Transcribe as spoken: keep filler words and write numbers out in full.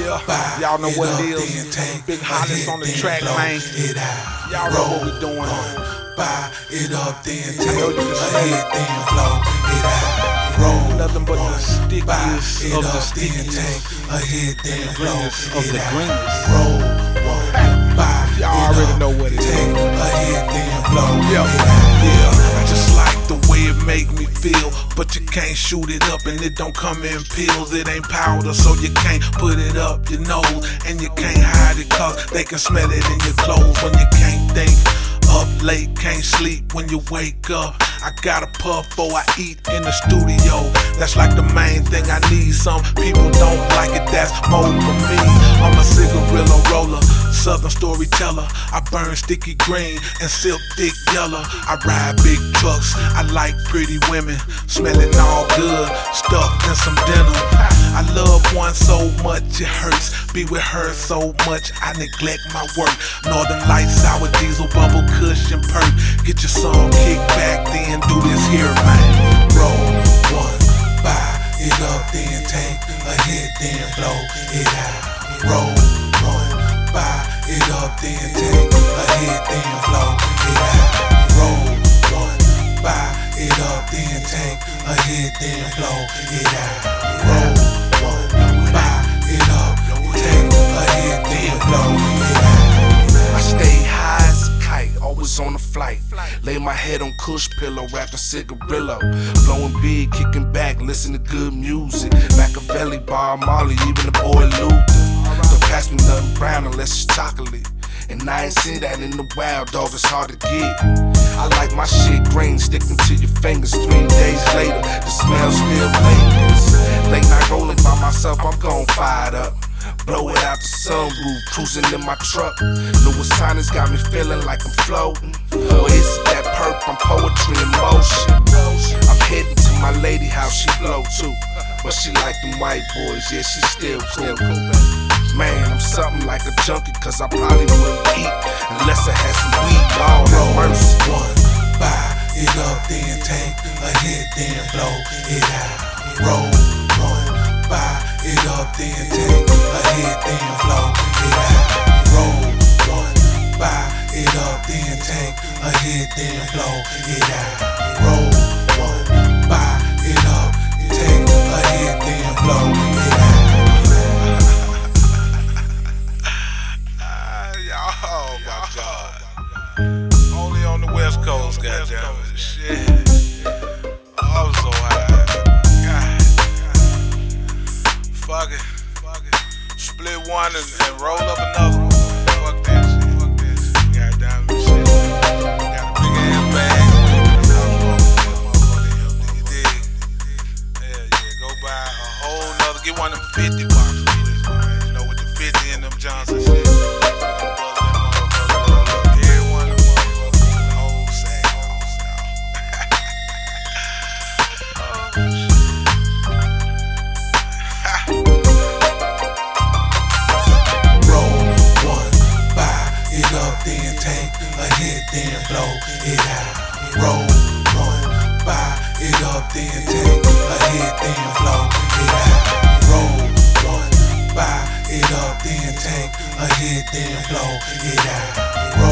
Yeah, y'all know what it is. Big Hollis on the track, man. Y'all know what we doing. Buy it up, then take a hit, then blow it out. Roll, nothing but the stickiest buy it of the up, then stickiest. take a hit, then blow Of it the out. greenest. Roll one, buy Y'all it already up, know what it is. take a hit, then blow Yeah. it out. Yeah, I just like the way it make me feel, but you can't shoot it up and it don't come in pills. It ain't powder, so you can't put it up your nose, and you can't hide it cause they can smell it in your clothes. When you can't think, up late, can't sleep when you wake up. I got a puff before I eat in the studio. That's like the main thing I need. Some people don't like it, that's more for me. I'm a cigarillo roller, southern storyteller. I burn sticky green and silk thick yellow. I ride big trucks, I like pretty women, smelling all good, stuffed in some denim. I love one so much it hurts, be with her so much I neglect my work. Northern Lights, sour diesel, bubble cushion perk. Get your song kicked back, then do this here, man. Roll one, buy it up, then take a hit, then blow it out. Roll one, buy it up, then take a hit, then blow it out. Roll one, buy it up, then take a hit, then blow it out. Roll one, buy it up, take a hit, then blow it out. I stay high as a kite, always on the flight. Lay my head on Kush pillow, wrapped in cigarillo. Blowing big, kicking back, listen to good music. Machiavelli, Bob Marley, even the boy Luther. Don't pass me nothing brown unless it's chocolate. And I ain't seen that in the wild, dog, it's hard to get. I like my shit green, sticking to your fingers. Three days later, the smell still lingers. Late night rolling by myself, I'm gon' fire it up. Blow it out the sunroof, cruising in my truck. Louis Sinus got me feeling like I'm floating. Or is it that perp, I'm poetry in motion. I'm heading to my lady house, she blow too. But she like them white boys, yeah, she still cool. Man, I'm something like a junkie, cause I probably wouldn't eat unless I had some weed. Lord have mercy. One, buy it up, then take a hit, then blow it out. Roll one, buy it up, then take a hit, then blow it out. Roll one, buy it up, then take a hit, then blow it out. Roll one, buy it up, take a hit, then blow it out. Oh my God. Only on the West Coast, goddamn it. Shit. I'm so high. God. Fuck it. Fuck it. Split one and, and roll up another one. Fuck that shit. Fuck that shit. Goddamn it. Shit. Got a big ass bag. You dig? Yeah, yeah. Go buy a whole nother. Get one of them fifty boxes, please, man. You know, with the fifty in them Johnson shit. Then take a hit, then blow it out. Roll one, buy it up, then take a hit, then blow it out. Roll one, buy it up, then take a hit, then blow it out.